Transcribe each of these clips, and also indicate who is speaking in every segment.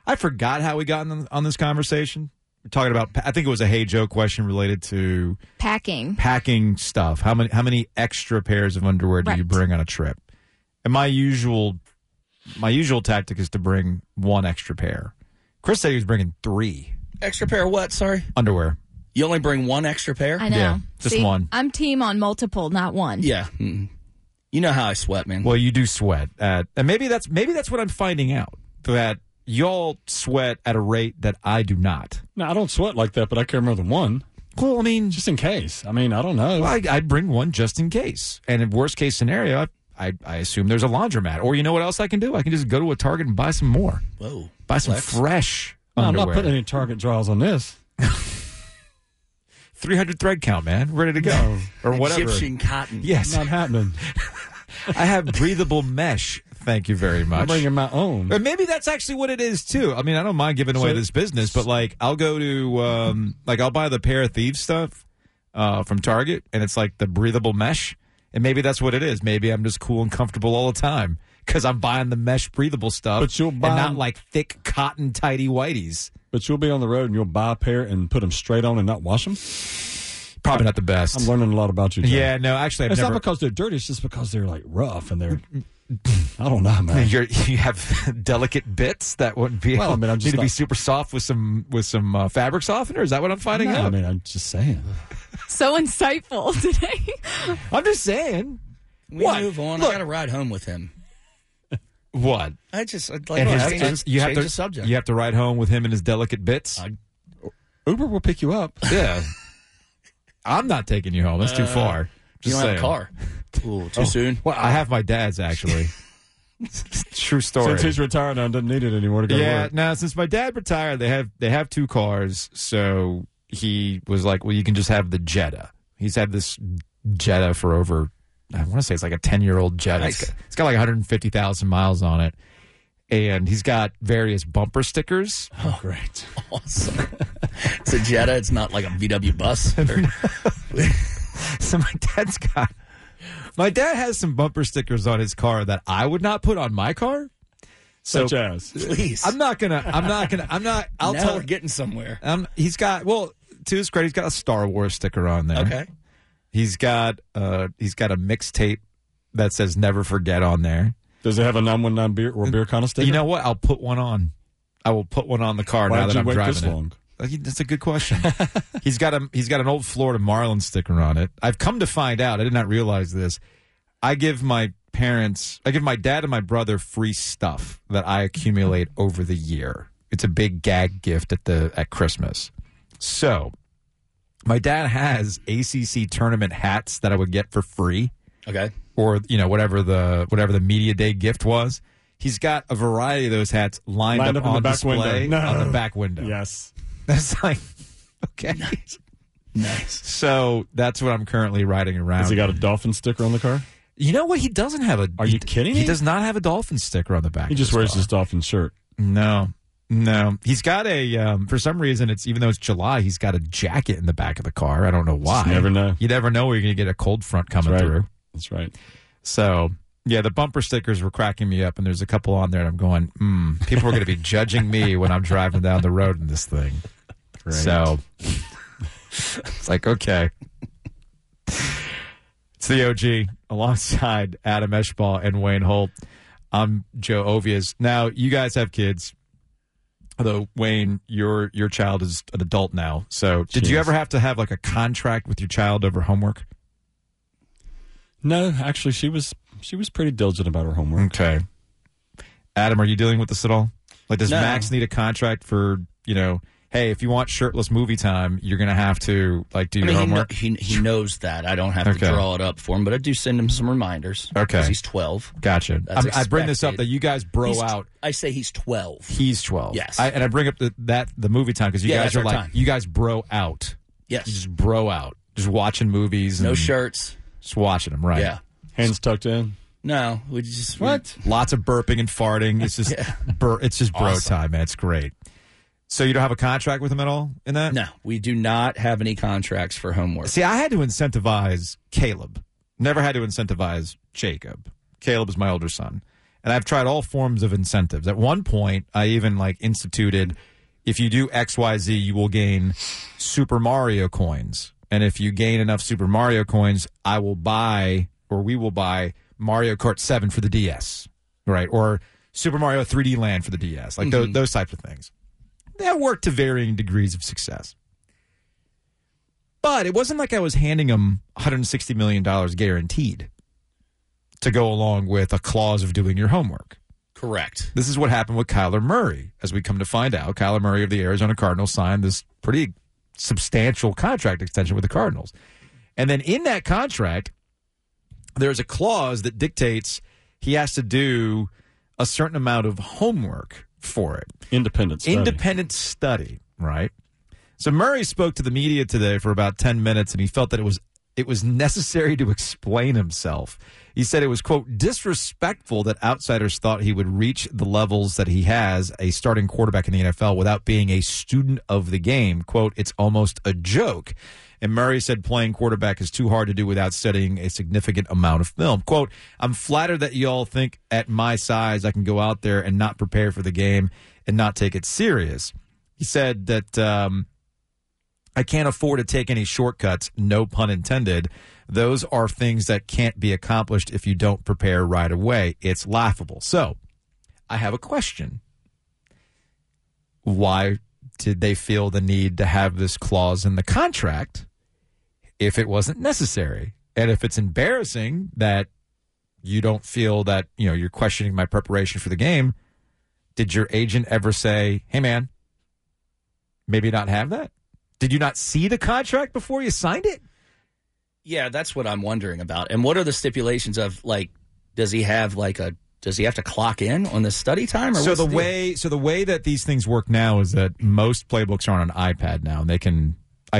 Speaker 1: I forgot how we got on this conversation. We're talking about, I think it was a Hey Joe question related to packing stuff. How many extra pairs of underwear do you bring on a trip? And my usual tactic is to bring one extra pair. Chris said he was bringing 3
Speaker 2: extra pair of what? Sorry,
Speaker 1: underwear.
Speaker 2: You only bring 1 extra pair?
Speaker 3: I know.
Speaker 1: Yeah, just one.
Speaker 3: I'm team on multiple, not one.
Speaker 2: Yeah. You know how I sweat, man.
Speaker 1: Well, you do sweat, and maybe that's what I'm finding out, that y'all sweat at a rate that I do not.
Speaker 4: No, I don't sweat like that, but I carry more than one.
Speaker 1: Well, I mean,
Speaker 4: just in case. I mean, I don't know.
Speaker 1: I'd bring one just in case. And in worst case scenario, I assume there's a laundromat. Or you know what else I can do? I can just go to a Target and buy some more.
Speaker 2: Whoa.
Speaker 1: Buy some fresh underwear.
Speaker 4: I'm not putting any Target draws on this.
Speaker 1: 300 thread count, man. Ready to go. Or whatever.
Speaker 2: Egyptian cotton.
Speaker 1: Yes.
Speaker 4: Not happening.
Speaker 1: I have breathable mesh. Thank you very much.
Speaker 4: I'm bringing my own.
Speaker 1: Or maybe that's actually what it is, too. I mean, I don't mind giving away this business, but, like, I'll go to, I'll buy the Pair of Thieves stuff from Target, and it's, like, the breathable mesh. And maybe that's what it is. Maybe I'm just cool and comfortable all the time because I'm buying the mesh breathable stuff and not, like, thick cotton tighty whities.
Speaker 4: But you'll be on the road and you'll buy a pair and put them straight on and not wash them?
Speaker 1: Probably not the best.
Speaker 4: I'm learning a lot about you, John.
Speaker 1: Yeah, no, actually,
Speaker 4: It's not because they're dirty. It's just because they're, like, rough and they're... I don't know, man.
Speaker 1: You have delicate bits that wouldn't be able need to be super soft with some fabric softener. Is that what I'm finding out?
Speaker 4: I mean, I'm just saying.
Speaker 3: So insightful today.
Speaker 1: I'm just saying.
Speaker 2: We move on. Look, I got to ride home with him.
Speaker 1: What?
Speaker 2: I just like
Speaker 1: change
Speaker 2: the subject.
Speaker 1: You have to ride home with him and his delicate bits.
Speaker 4: Uber will pick you up.
Speaker 1: Yeah. I'm not taking you home. That's too far.
Speaker 2: You don't have a car. Ooh, too soon?
Speaker 1: Well, I have my dad's, actually. True story.
Speaker 4: Since he's retired now, doesn't need it anymore to go to work.
Speaker 1: Now, since my dad retired, they have 2 cars, so he was like, well, you can just have the Jetta. He's had this Jetta for over, I want to say it's like a 10-year-old Jetta.
Speaker 2: Nice.
Speaker 1: It's got like 150,000 miles on it, and he's got various bumper stickers.
Speaker 4: Oh, great.
Speaker 2: Awesome. It's a Jetta. It's not like a VW bus.
Speaker 1: So my dad has some bumper stickers on his car that I would not put on my car.
Speaker 4: Such as,
Speaker 2: please.
Speaker 1: I'll
Speaker 2: now
Speaker 1: tell
Speaker 2: we're getting somewhere.
Speaker 1: He's got, well, to his credit, he's got a Star Wars sticker on there.
Speaker 2: Okay.
Speaker 1: He's got a mixtape that says "Never Forget" on there.
Speaker 4: Does it have a 919 beer or beer kind of sticker?
Speaker 1: You know what? I'll put one on. I will put one on the car now that I'm driving it.
Speaker 4: Long?
Speaker 1: That's a good question. He's got an old Florida Marlin sticker on it. I've come to find out, I did not realize this. I give my dad and my brother free stuff that I accumulate over the year. It's a big gag gift at Christmas. So, my dad has ACC tournament hats that I would get for free.
Speaker 2: Okay.
Speaker 1: Or, whatever the media day gift was. He's got a variety of those hats lined up on display on the back window.
Speaker 4: Yes.
Speaker 1: That's like, okay.
Speaker 2: Nice.
Speaker 1: So that's what I'm currently riding around.
Speaker 4: Has he got a dolphin sticker on the car?
Speaker 1: You know what? He doesn't have a...
Speaker 4: Are you kidding me?
Speaker 1: He does not have a dolphin sticker on the back.
Speaker 4: He just wears his dolphin shirt.
Speaker 1: No. He's got for some reason, even though it's July, he's got a jacket in the back of the car. I don't know why.
Speaker 4: You never know.
Speaker 1: You never know where you're going to get a cold front coming through.
Speaker 4: That's right.
Speaker 1: So... yeah, the bumper stickers were cracking me up, and there's a couple on there, and I'm going, people are going to be judging me when I'm driving down the road in this thing. Great. So, it's like, okay. It's the OG, alongside Adam Eschball and Wayne Holt. I'm Joe Ovias. Now, you guys have kids, although, Wayne, your child is an adult now. So, did you ever have to have, like, a contract with your child over homework?
Speaker 4: No, actually, she was pretty diligent about her homework.
Speaker 1: Okay. Adam, are you dealing with this at all? Like, does Max need a contract for, hey, if you want shirtless movie time, you're going to have to, do your homework?
Speaker 2: He knows that. I don't have to draw it up for him, but I do send him some reminders.
Speaker 1: Okay.
Speaker 2: Because he's 12.
Speaker 1: Gotcha. I bring this up that you guys out.
Speaker 2: I say he's 12.
Speaker 1: He's 12.
Speaker 2: Yes.
Speaker 1: And I bring up the movie time because you guys are like, you guys bro out.
Speaker 2: Yes.
Speaker 1: You just bro out. Just watching movies.
Speaker 2: No shirts.
Speaker 1: Just watching them, right?
Speaker 2: Yeah.
Speaker 4: Hands tucked in.
Speaker 2: No, we just
Speaker 1: lots of burping and farting. It's just it's just bro time, man. It's great. So you don't have a contract with him at all in that?
Speaker 2: No, we do not have any contracts for homework.
Speaker 1: See, I had to incentivize Caleb. Never had to incentivize Jacob. Caleb is my older son. And I've tried all forms of incentives. At one point, I even instituted, if you do XYZ, you will gain Super Mario coins. And if you gain enough Super Mario coins, we will buy Mario Kart 7 for the DS, right? Or Super Mario 3D Land for the DS, those types of things. That worked to varying degrees of success. But it wasn't like I was handing them $160 million guaranteed to go along with a clause of doing your homework.
Speaker 2: Correct.
Speaker 1: This is what happened with Kyler Murray. As we come to find out, Kyler Murray of the Arizona Cardinals signed this pretty substantial contract extension with the Cardinals. And then in that contract, there's a clause that dictates he has to do a certain amount of homework for it.
Speaker 4: Independent
Speaker 1: study, right? So Murray spoke to the media today for about 10 minutes, and he felt that it was necessary to explain himself. He said it was, quote, disrespectful that outsiders thought he would reach the levels that he has, a starting quarterback in the NFL, without being a student of the game. Quote, it's almost a joke. And Murray said playing quarterback is too hard to do without studying a significant amount of film. Quote, I'm flattered that you all think at my size I can go out there and not prepare for the game and not take it serious. He said that I can't afford to take any shortcuts, no pun intended. Those are things that can't be accomplished if you don't prepare right away. It's laughable. So, I have a question. Why did they feel the need to have this clause in the contract if it wasn't necessary? And if it's embarrassing that you don't feel that, you're questioning my preparation for the game, did your agent ever say, hey, man, maybe not have that? Did you not see the contract before you signed it?
Speaker 2: Yeah, that's what I'm wondering about. And what are the stipulations of, does he have to clock in on the study time? Or
Speaker 1: the way that these things work now is that most playbooks are on an iPad now, and they can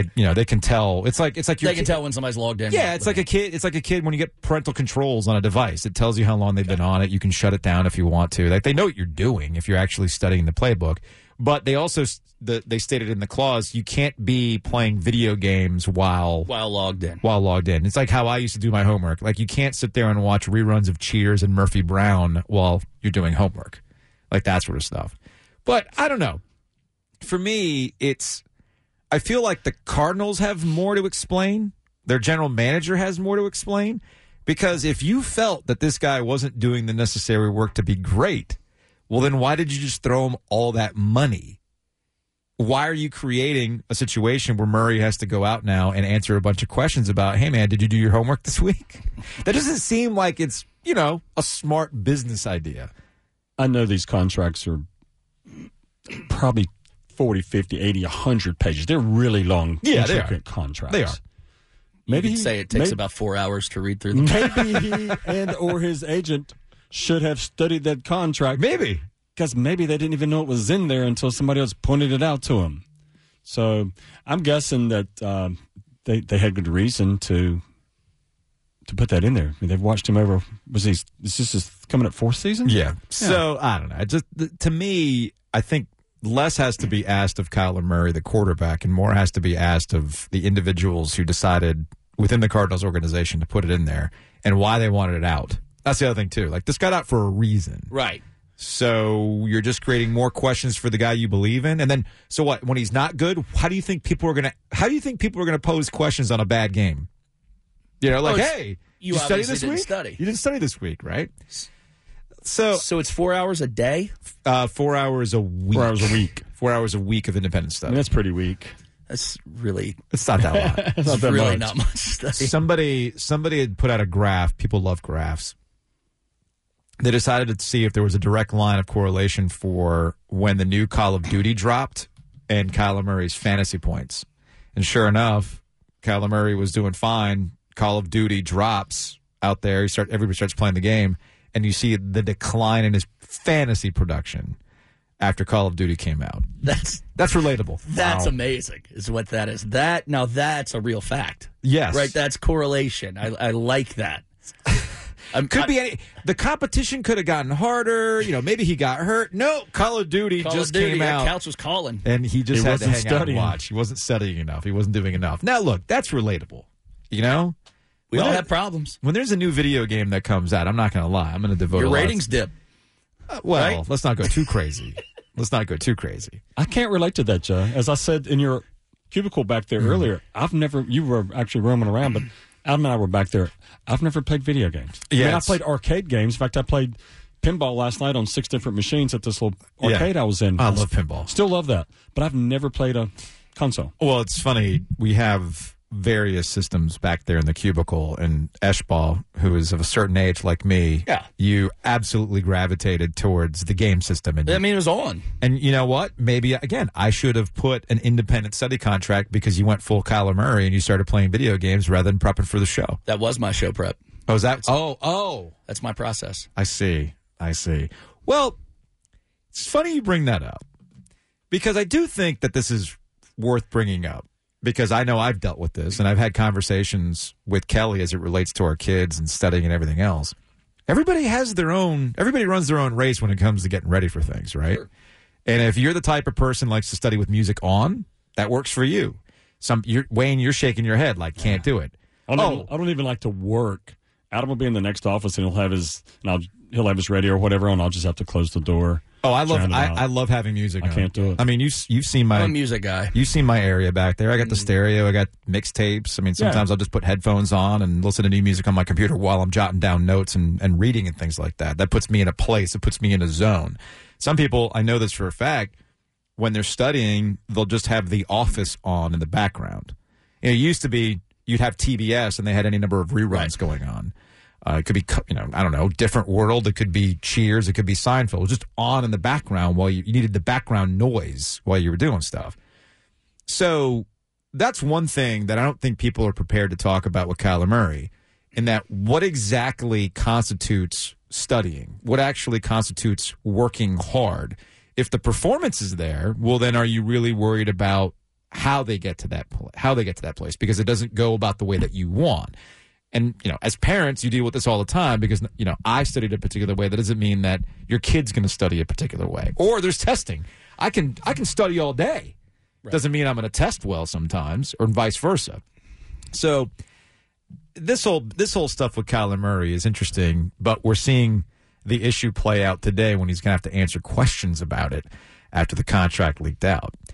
Speaker 1: tell. It's like
Speaker 2: they can tell when somebody's logged in.
Speaker 1: Yeah, it's like a kid. It's like a kid when you get parental controls on a device. It tells you how long they've been on it. You can shut it down if you want to. They know what you're doing if you're actually studying the playbook. But they also they stated in the clause you can't be playing video games while
Speaker 2: logged in.
Speaker 1: It's like how I used to do my homework. Like you can't sit there and watch reruns of Cheers and Murphy Brown while you're doing homework, like that sort of stuff. But I don't know. For me, I feel like the Cardinals have more to explain. Their general manager has more to explain, because if you felt that this guy wasn't doing the necessary work to be great, well, then why did you just throw him all that money? Why are you creating a situation where Murray has to go out now and answer a bunch of questions about, hey, man, did you do your homework this week? That doesn't seem like it's, a smart business idea.
Speaker 4: I know these contracts are probably 40, 50, 80, 100 pages. They're really long, intricate contracts.
Speaker 1: They are.
Speaker 2: Maybe you could say it takes about 4 hours to read through them.
Speaker 4: Maybe he and or his agent should have studied that contract.
Speaker 1: Maybe.
Speaker 4: Because maybe they didn't even know it was in there until somebody else pointed it out to them. So I'm guessing that they had good reason to put that in there. I mean, they've watched him over. Is this coming up fourth season?
Speaker 1: Yeah. So I don't know. Just to me, I think less has to be asked of Kyler Murray, the quarterback, and more has to be asked of the individuals who decided within the Cardinals organization to put it in there and why they wanted it out. That's the other thing, too. Like, this got out for a reason.
Speaker 2: Right.
Speaker 1: So you're just creating more questions for the guy you believe in. And then, so what? When he's not good, how do you think people are going to pose questions on a bad game? Hey, you study this week? You didn't study this week, right? So
Speaker 2: it's 4 hours a day?
Speaker 1: 4 hours a week.
Speaker 4: 4 hours a week.
Speaker 1: 4 hours a week of independent study.
Speaker 4: I mean, that's pretty weak.
Speaker 2: It's really...
Speaker 1: It's not that lot.
Speaker 4: It's not that
Speaker 2: really
Speaker 4: much.
Speaker 2: Not much study.
Speaker 1: Somebody had put out a graph. People love graphs. They decided to see if there was a direct line of correlation for when the new Call of Duty dropped and Kyler Murray's fantasy points. And sure enough, Kyler Murray was doing fine. Call of Duty drops out there. Everybody starts playing the game, and you see the decline in his fantasy production after Call of Duty came out. That's relatable.
Speaker 2: That's amazing, is what that is. Now that's a real fact.
Speaker 1: Yes.
Speaker 2: Right, that's correlation. I like that.
Speaker 1: The competition could have gotten harder. Maybe he got hurt. No, Call of Duty came out.
Speaker 2: Couch was calling.
Speaker 1: And he just had to hang out and watch. He wasn't studying enough. He wasn't doing enough. Now, look, that's relatable. We
Speaker 2: all have problems.
Speaker 1: When there's a new video game that comes out, I'm not going to lie. I'm going to devote
Speaker 2: your ratings dip.
Speaker 1: Well,
Speaker 2: Right?
Speaker 1: let's not go too crazy. Let's not go too crazy.
Speaker 4: I can't relate to that, Joe. As I said in your cubicle back there earlier, you were actually roaming around, but Adam and I were back there. I've never played video games.
Speaker 1: Yeah,
Speaker 4: I played arcade games. In fact, I played pinball last night on 6 different machines at this little arcade I was in.
Speaker 1: I love pinball.
Speaker 4: Still love that. But I've never played a console.
Speaker 1: Well, it's funny. We have various systems back there in the cubicle, and Eshbal, who is of a certain age like me, you absolutely gravitated towards the game system. And
Speaker 2: I mean, it was on.
Speaker 1: And you know what? Maybe, again, I should have put an independent study contract because you went full Kyler Murray and you started playing video games rather than prepping for the show.
Speaker 2: That was my show prep.
Speaker 1: Oh, is that? Oh.
Speaker 2: That's my process.
Speaker 1: I see. Well, it's funny you bring that up because I do think that this is worth bringing up because I know I've dealt with this and I've had conversations with Kelly as it relates to our kids and studying and everything else. Everybody runs their own race when it comes to getting ready for things, right? Sure. And if you're the type of person who likes to study with music on, that works for you. Wayne, you're shaking your head like can't do it.
Speaker 4: I don't even like to work. Adam will be in the next office and he'll have his radio or whatever on. I'll just have to close the door.
Speaker 1: Oh, I love having music.
Speaker 4: I can't do it.
Speaker 1: I mean, you've seen my
Speaker 2: I'm a music guy.
Speaker 1: You've seen my area back there. I got the stereo. I got mixtapes. I mean, sometimes I'll just put headphones on and listen to new music on my computer while I'm jotting down notes and reading and things like that. That puts me in a place. It puts me in a zone. Some people, I know this for a fact, when they're studying, they'll just have The Office on in the background. It used to be you'd have TBS and they had any number of reruns going on. It could be, I don't know, Different World. It could be Cheers. It could be Seinfeld. It was just on in the background while you needed the background noise while you were doing stuff. So that's one thing that I don't think people are prepared to talk about with Kyler Murray, in that what exactly constitutes studying? What actually constitutes working hard? If the performance is there, well, then are you really worried about how they get to that place? Because it doesn't go about the way that you want. And, as parents, you deal with this all the time because, I studied a particular way. That doesn't mean that your kid's going to study a particular way. Or there's testing. I can study all day. Right. Doesn't mean I'm going to test well sometimes, or vice versa. So this whole stuff with Kyler Murray is interesting, but we're seeing the issue play out today when he's going to have to answer questions about it after the contract leaked out.